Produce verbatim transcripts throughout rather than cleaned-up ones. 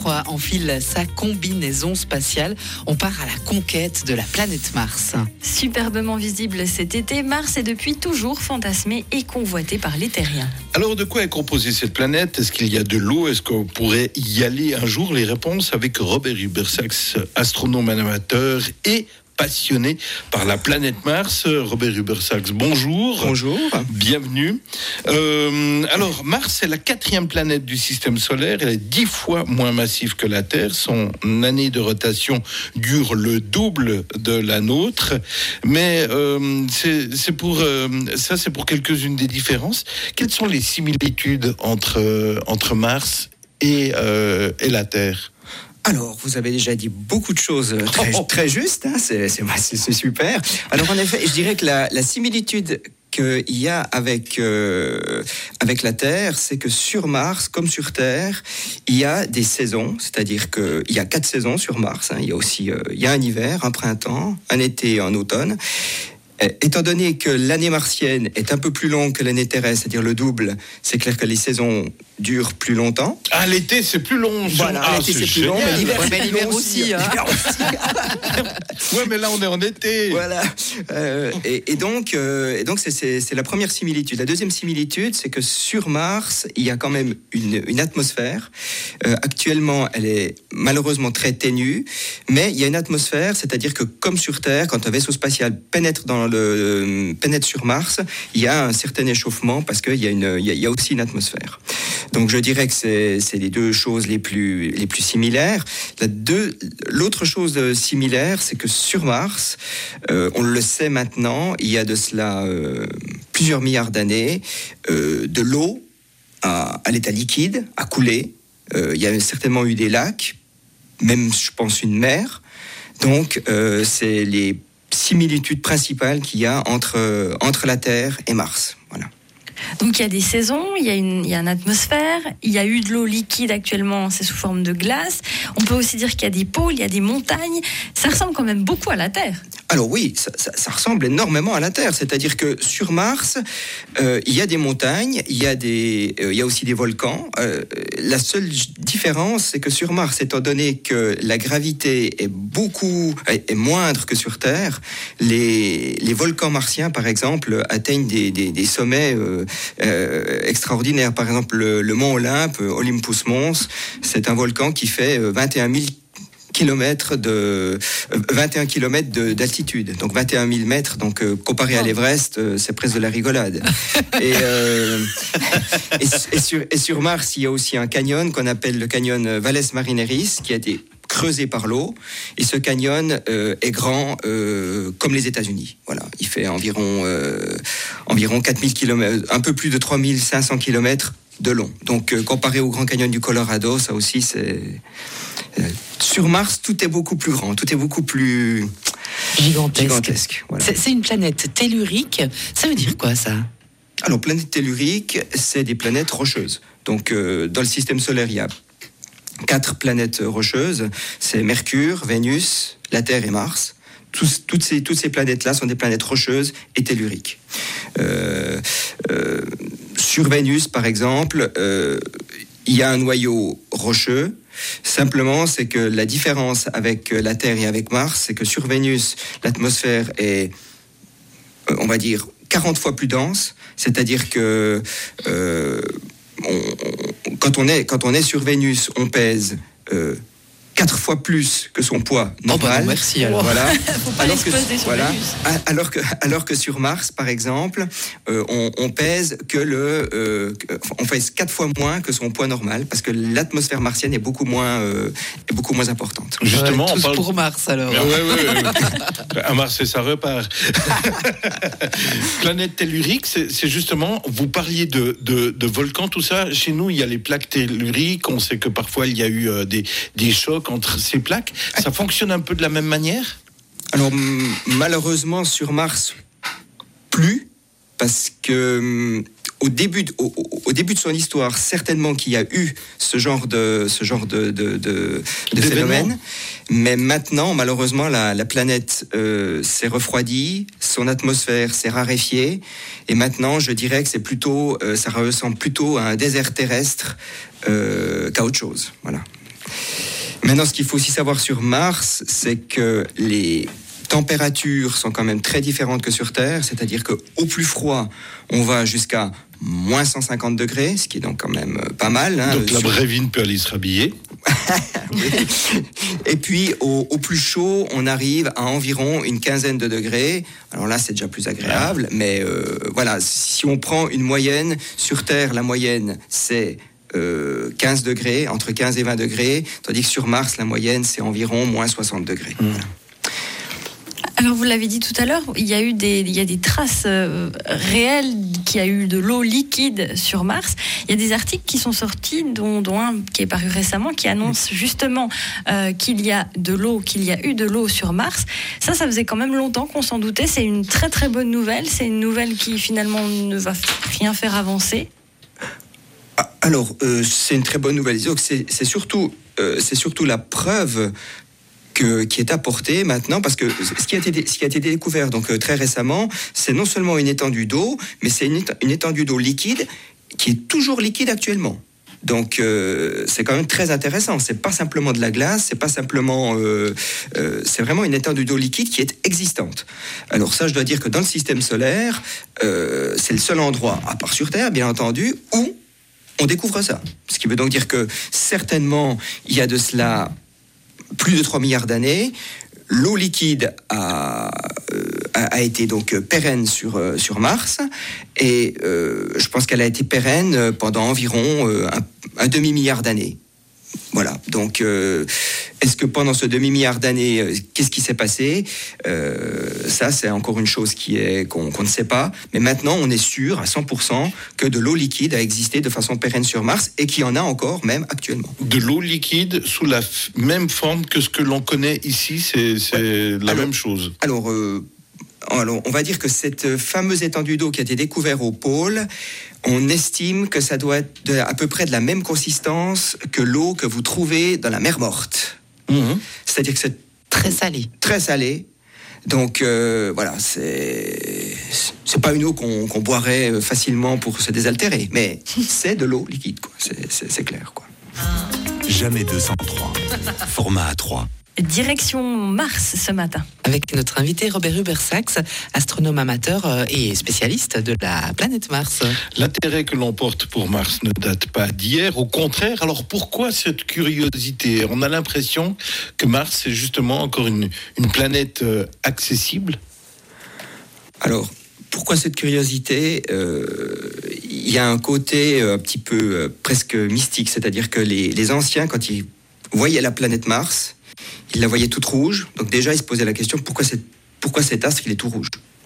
Alors, enfile sa combinaison spatiale. On part à la conquête de la planète Mars. Superbement visible cet été, Mars est depuis toujours fantasmé et convoité par les terriens. Alors, de quoi est composée cette planète ? Est-ce qu'il y a de l'eau ? Est-ce qu'on pourrait y aller un jour ? Les réponses avec Robert Hubersax, astronome amateur et passionné par la planète Mars. Robert Hubersax, bonjour. Bonjour. Bienvenue. Euh, alors, Mars est la quatrième planète du système solaire. Elle est dix fois moins massive que la Terre. Son année de rotation dure le double de la nôtre. Mais euh, c'est, c'est pour, euh, ça, c'est pour quelques-unes des différences. Quelles sont les similitudes entre, euh, entre Mars et, euh, et la Terre ? Alors, vous avez déjà dit beaucoup de choses très, oh. très justes, hein, c'est, c'est, c'est, c'est super. Alors, en effet, je dirais que la, la similitude qu'il y a avec, euh, avec la Terre, c'est que sur Mars, comme sur Terre, il y a des saisons, c'est-à-dire qu'il y a quatre saisons sur Mars. Hein. Il y a aussi euh, il y a un hiver, un printemps, un été et un automne. Étant donné que l'année martienne est un peu plus longue que l'année terrestre, c'est-à-dire le double, c'est clair que les saisons durent plus longtemps. Ah, l'été, c'est plus long. Voilà, ah, l'été, c'est, c'est plus long, mais l'hiver, ouais, c'est mais plus l'hiver long aussi. aussi. Hein. L'hiver aussi. Ouais, mais là, on est en été. Voilà. Euh, et, et donc, euh, et donc c'est, c'est, c'est la première similitude. La deuxième similitude, c'est que sur Mars, il y a quand même une, une atmosphère. Euh, actuellement, elle est malheureusement très ténue, mais il y a une atmosphère, c'est-à-dire que comme sur Terre, quand un vaisseau spatial pénètre dans le pénètre sur Mars, il y a un certain échauffement parce qu'il y a une, il y a, il y a aussi une atmosphère. Donc je dirais que c'est, c'est les deux choses les plus, les plus similaires. La deux, l'autre chose similaire, c'est que sur Mars, euh, on le sait maintenant, il y a de cela euh, plusieurs milliards d'années, euh, de l'eau à, à l'état liquide a coulé. Euh, il y a certainement eu des lacs, même je pense une mer. Donc euh, c'est les similitudes principales qu'il y a entre, entre la Terre et Mars. Voilà. Donc il y a des saisons, il y a une, il y a une atmosphère, il y a eu de l'eau liquide actuellement, c'est sous forme de glace. On peut aussi dire qu'il y a des pôles, il y a des montagnes. Ça ressemble quand même beaucoup à la Terre. Alors oui, ça, ça, ça ressemble énormément à la Terre. C'est-à-dire que sur Mars, euh, il y a des montagnes, il y a, des, euh, il y a aussi des volcans. Euh, la seule différence, c'est que sur Mars, étant donné que la gravité est beaucoup est moindre que sur Terre, les, les volcans martiens, par exemple, atteignent des, des, des sommets euh, euh, extraordinaires. Par exemple, le, le mont Olympe, Olympus Mons, c'est un volcan qui fait vingt et un mille kilomètres de vingt et un kilomètres de, d'altitude, donc vingt et un mille mètres. Donc euh, comparé à l'Everest, euh, c'est presque de la rigolade. et, euh, et, et, sur, et sur Mars, il y a aussi un canyon qu'on appelle le canyon Valles Marineris, qui a été creusé par l'eau. Et ce canyon euh, est grand euh, comme les États-Unis. Voilà, il fait environ euh, environ quatre mille kilomètres, un peu plus de trois mille cinq cents kilomètres de long. Donc euh, comparé au Grand Canyon du Colorado, ça aussi c'est euh, sur Mars, tout est beaucoup plus grand, tout est beaucoup plus gigantesque. gigantesque voilà. c'est, c'est une planète tellurique. Ça veut dire quoi, ça ? Alors, planète tellurique, c'est des planètes rocheuses. Donc, euh, dans le système solaire, il y a quatre planètes rocheuses. C'est Mercure, Vénus, la Terre et Mars. Tous, toutes, ces, toutes ces planètes-là sont des planètes rocheuses et telluriques. Euh, euh, sur Vénus, par exemple, euh, il y a un noyau rocheux. Simplement, c'est que la différence avec la Terre et avec Mars, c'est que sur Vénus, l'atmosphère est, on va dire, quarante fois plus dense. C'est-à-dire que euh, on, on, quand, on est, quand on est sur Vénus, on pèse euh, quatre fois plus que son poids normal. Oh bah non, merci alors. Voilà. Faut pas alors, que, sur voilà. Vénus. alors, que, alors que sur Mars, par exemple, euh, on, on pèse que le, euh, on pèse quatre fois moins que son poids normal, parce que l'atmosphère martienne est beaucoup moins, euh, est beaucoup moins importante. Justement, ouais, tous on parle pour Mars alors. Ouais, ouais, ouais. À Mars, ça repart. Planète tellurique, c'est, c'est justement, vous parliez de, de, de volcans, tout ça. Chez nous, il y a les plaques telluriques. On sait que parfois, il y a eu euh, des, des chocs entre ces plaques. Ça fonctionne un peu de la même manière ? Alors, m- malheureusement, sur Mars, plus, parce que m- au début, de, au, au début de son histoire, certainement qu'il y a eu ce genre de, ce genre de, de, de, de phénomène. Mais maintenant, malheureusement, la, la planète euh, s'est refroidie, son atmosphère s'est raréfiée, et maintenant, je dirais que c'est plutôt, euh, ça ressemble plutôt à un désert terrestre euh, qu'à autre chose. Voilà. Maintenant, ce qu'il faut aussi savoir sur Mars, c'est que les températures sont quand même très différentes que sur Terre, c'est-à-dire qu'au plus froid, on va jusqu'à moins cent cinquante degrés, ce qui est donc quand même pas mal. Hein, donc la sur... Brévine peut aller se rhabiller. Et puis au, au plus chaud, on arrive à environ une quinzaine de degrés. Alors là, c'est déjà plus agréable, mais euh, voilà, si on prend une moyenne, sur Terre, la moyenne, c'est euh, quinze degrés, entre quinze et vingt degrés, tandis que sur Mars, la moyenne, c'est environ moins soixante degrés. Mmh. Voilà. Alors vous l'avez dit tout à l'heure, il y a eu des, il y a des traces euh, réelles qu'il y a eu de l'eau liquide sur Mars. Il y a des articles qui sont sortis, dont, dont un qui est paru récemment, qui annonce justement euh, qu'il y a de l'eau, qu'il y a eu de l'eau sur Mars. Ça, ça faisait quand même longtemps qu'on s'en doutait. C'est une très très bonne nouvelle. C'est une nouvelle qui finalement ne va rien faire avancer. Alors, euh, c'est une très bonne nouvelle. C'est, c'est, surtout, euh, c'est surtout la preuve Que, qui est apporté maintenant, parce que ce qui a été, ce qui a été découvert donc, euh, très récemment, c'est non seulement une étendue d'eau, mais c'est une, une étendue d'eau liquide qui est toujours liquide actuellement. Donc euh, c'est quand même très intéressant. C'est pas simplement de la glace, c'est pas simplement, euh, euh, c'est vraiment une étendue d'eau liquide qui est existante. Alors ça, je dois dire que dans le système solaire, euh, c'est le seul endroit, à part sur Terre, bien entendu, où on découvre ça. Ce qui veut donc dire que certainement, il y a de cela plus de trois milliards d'années, l'eau liquide a, a, a été donc pérenne sur, sur Mars, et euh, je pense qu'elle a été pérenne pendant environ un, un demi-milliard d'années. Voilà, donc euh, est-ce que pendant ce demi-milliard d'années, euh, qu'est-ce qui s'est passé ? euh, Ça, c'est encore une chose qui est, qu'on, qu'on ne sait pas. Mais maintenant, on est sûr à cent pour cent que de l'eau liquide a existé de façon pérenne sur Mars et qu'il y en a encore même actuellement. De l'eau liquide sous la f- même forme que ce que l'on connaît ici, c'est, c'est ouais. la alors, même chose. Alors, euh, alors, on va dire que cette fameuse étendue d'eau qui a été découverte au pôle, on estime que ça doit être de, à peu près de la même consistance que l'eau que vous trouvez dans la mer morte. Mmh. C'est-à-dire que c'est très salé. Très salé. Donc euh, voilà, c'est c'est pas une eau qu'on, qu'on boirait facilement pour se désaltérer, mais c'est de l'eau liquide, quoi. C'est, c'est, c'est clair, quoi. Jamais deux cent trois. Format A trois. Direction Mars ce matin. Avec notre invité Robert Hubert-Sachs, astronome amateur et spécialiste de la planète Mars. L'intérêt que l'on porte pour Mars ne date pas d'hier, au contraire. Alors pourquoi cette curiosité ? On a l'impression que Mars est justement encore une, une planète euh, accessible. Alors, pourquoi cette curiosité ? euh, Il y a un côté un petit peu euh, presque mystique, c'est-à-dire que les, les anciens, quand ils voyaient la planète Mars, il la voyait toute rouge, donc déjà il se posait la question pourquoi, cette, pourquoi cet astre il est tout rouge.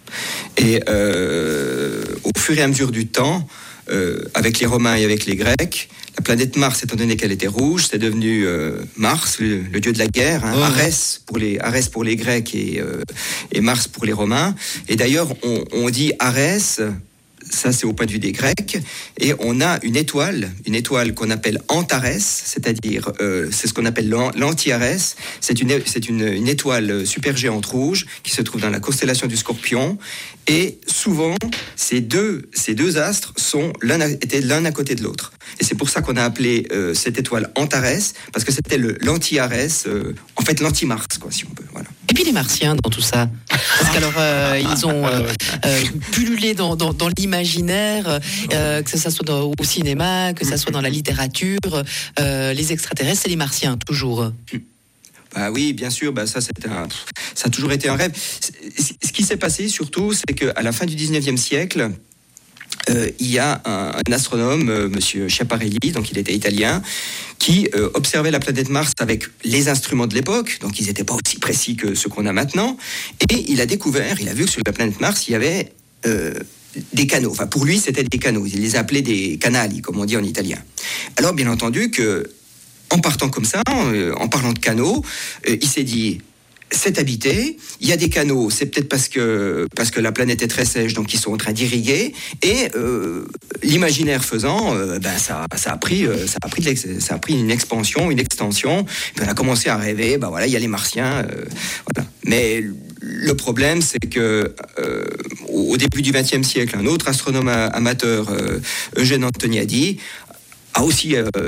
Et euh, au fur et à mesure du temps, euh, avec les Romains et avec les Grecs, la planète Mars, étant donné qu'elle était rouge, c'est devenu euh, Mars, le, le dieu de la guerre, hein, oh. Arès pour les Arès pour les Grecs et, euh, et Mars pour les Romains. Et d'ailleurs, on, on dit Arès. Ça, c'est au point de vue des Grecs. Et on a une étoile, une étoile qu'on appelle Antares, c'est-à-dire, euh, c'est ce qu'on appelle l'Anti-Arès. C'est, une, c'est une, une étoile supergéante rouge qui se trouve dans la constellation du Scorpion. Et souvent, ces deux, ces deux astres sont l'un à, étaient l'un à côté de l'autre. Et c'est pour ça qu'on a appelé euh, cette étoile Antares, parce que c'était le, l'Anti-Arès, euh, en fait l'Anti-Mars, quoi, si on peut. Voilà. Et puis les Martiens dans tout ça. Parce qu'alors, euh, ils ont euh, euh, pullulé dans, dans, dans l'imaginaire, euh, que ça soit dans, au cinéma, que ça soit dans la littérature. Euh, les extraterrestres, c'est les Martiens, toujours. Bah oui, bien sûr, bah ça, c'est un, ça a toujours été un rêve. Ce qui s'est passé, surtout, c'est qu'à la fin du dix-neuvième siècle, Euh, il y a un, un astronome, euh, monsieur Schiaparelli, donc il était italien, qui euh, observait la planète Mars avec les instruments de l'époque, donc ils n'étaient pas aussi précis que ceux qu'on a maintenant, et il a découvert, il a vu que sur la planète Mars, il y avait euh, des canaux. Enfin, pour lui, c'était des canaux. Il les appelait des canali, comme on dit en italien. Alors, bien entendu, que, en partant comme ça, en, en parlant de canaux, euh, il s'est dit... C'est habité, il y a des canaux, c'est peut-être parce que, parce que la planète est très sèche, donc ils sont en train d'irriguer, et euh, l'imaginaire faisant, euh, ben ça, ça, a pris, euh, ça, a pris de ça a pris une expansion, une extension, puis on a commencé à rêver, ben voilà, il y a les Martiens, euh, voilà. Mais le problème, c'est que euh, au début du vingtième siècle, un autre astronome amateur, euh, Eugène Antoniadi, a aussi euh,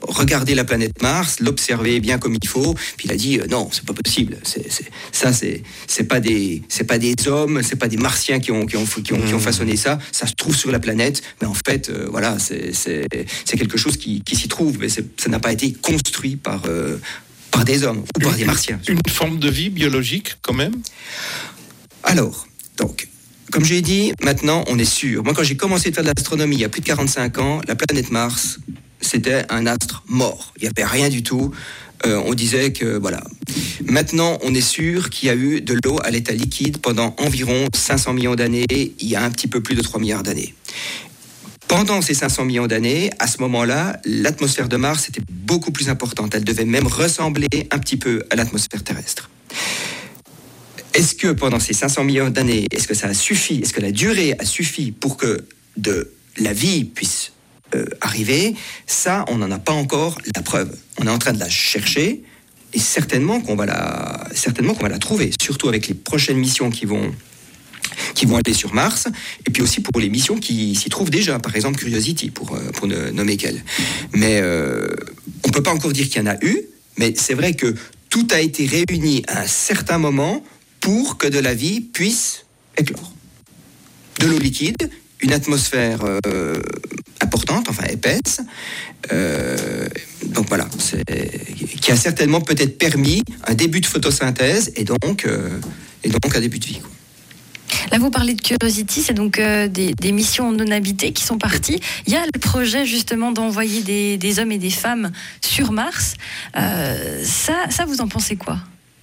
regardé la planète Mars, l'observé bien comme il faut, puis il a dit euh, non, c'est pas possible. C'est, c'est, ça, c'est, c'est pas des, c'est pas des hommes, c'est pas des Martiens qui ont, qui ont, qui ont, qui ont façonné ça. Ça se trouve sur la planète, mais en fait, euh, voilà, c'est, c'est, c'est quelque chose qui, qui s'y trouve, mais c'est, ça n'a pas été construit par, euh, par des hommes ou par une, des Martiens. Une forme de vie biologique, quand même. Alors, donc. Comme j'ai dit, maintenant, on est sûr. Moi, quand j'ai commencé à faire de l'astronomie il y a plus de quarante-cinq ans, la planète Mars, c'était un astre mort. Il n'y avait rien du tout. Euh, on disait que, voilà. Maintenant, on est sûr qu'il y a eu de l'eau à l'état liquide pendant environ cinq cents millions d'années, il y a un petit peu plus de trois milliards d'années. Pendant ces cinq cents millions d'années, à ce moment-là, l'atmosphère de Mars était beaucoup plus importante. Elle devait même ressembler un petit peu à l'atmosphère terrestre. Est-ce que pendant ces cinq cents millions d'années, est-ce que ça a suffi, est-ce que la durée a suffi pour que de la vie puisse euh, arriver? Ça, on n'en a pas encore la preuve. On est en train de la chercher et certainement qu'on va la, certainement qu'on va la trouver, surtout avec les prochaines missions qui vont, qui vont aller sur Mars, et puis aussi pour les missions qui s'y trouvent déjà, par exemple Curiosity, pour, pour ne nommer qu'elle. Mais euh, on ne peut pas encore dire qu'il y en a eu, mais c'est vrai que tout a été réuni à un certain moment pour que de la vie puisse éclore. De l'eau liquide, une atmosphère euh, importante, enfin épaisse, euh, donc voilà, c'est, qui a certainement peut-être permis un début de photosynthèse et donc, euh, et donc un début de vie, quoi. Là, vous parlez de Curiosity, c'est donc euh, des, des missions non habitées qui sont parties. Il y a le projet justement d'envoyer des, des hommes et des femmes sur Mars. Euh, ça, ça, vous en pensez quoi ?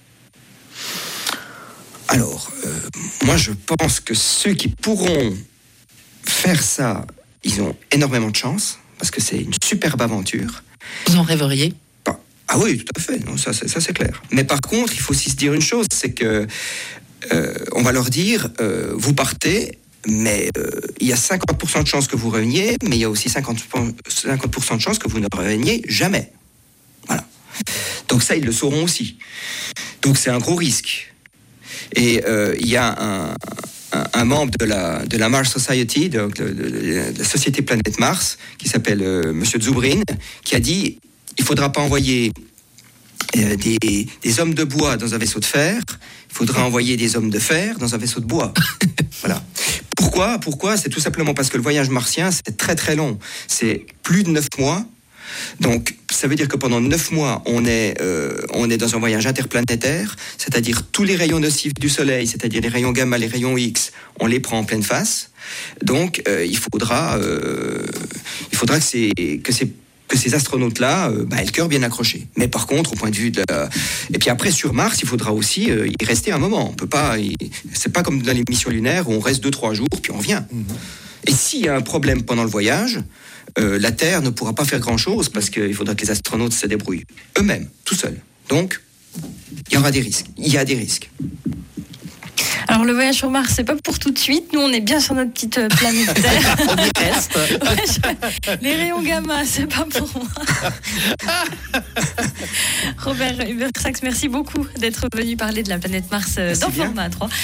Alors, euh, moi je pense que ceux qui pourront faire ça, ils ont énormément de chance, parce que c'est une superbe aventure. Vous en rêveriez ? Bah, ah oui, tout à fait, non, ça, ça, ça c'est clair. Mais par contre, il faut aussi se dire une chose, c'est que euh, on va leur dire, euh, vous partez, mais euh, il y a cinquante pour cent de chances que vous reveniez, mais il y a aussi cinquante pour cent de chances que vous ne reveniez jamais. Voilà. Donc ça, ils le sauront aussi. Donc c'est un gros risque. Et il euh, y a un, un, un membre de la, de la Mars Society, donc de, de, de la Société Planète Mars, qui s'appelle euh, Monsieur Zubrin, qui a dit il ne faudra pas envoyer euh, des, des hommes de bois dans un vaisseau de fer, il faudra envoyer des hommes de fer dans un vaisseau de bois. Voilà. Pourquoi Pourquoi C'est tout simplement parce que le voyage martien, c'est très très long. C'est plus de neuf mois. Donc, ça veut dire que pendant neuf mois, on est, euh, on est dans un voyage interplanétaire, c'est-à-dire tous les rayons nocifs du Soleil, c'est-à-dire les rayons gamma, les rayons X, on les prend en pleine face. Donc, euh, il faudra, euh, il faudra que ces, que ces, que ces astronautes-là euh, bah, aient le cœur bien accroché. Mais par contre, au point de vue de la... Et puis après, sur Mars, il faudra aussi euh, y rester un moment. On peut pas... Y... C'est pas comme dans les missions lunaires où on reste deux, trois jours, puis on revient. Mmh. Et s'il y a un problème pendant le voyage... Euh, la Terre ne pourra pas faire grand-chose parce qu'il faudra que les astronautes se débrouillent eux-mêmes, tout seuls. Donc, il y aura des risques. Il y a des risques. Alors, le voyage sur Mars, c'est pas pour tout de suite. Nous, on est bien sur notre petite planète Terre. On y reste. Ouais, je... Les rayons gamma, c'est pas pour moi. Robert Hubert-Sachs, merci beaucoup d'être venu parler de la planète Mars merci dans bien. Format trois.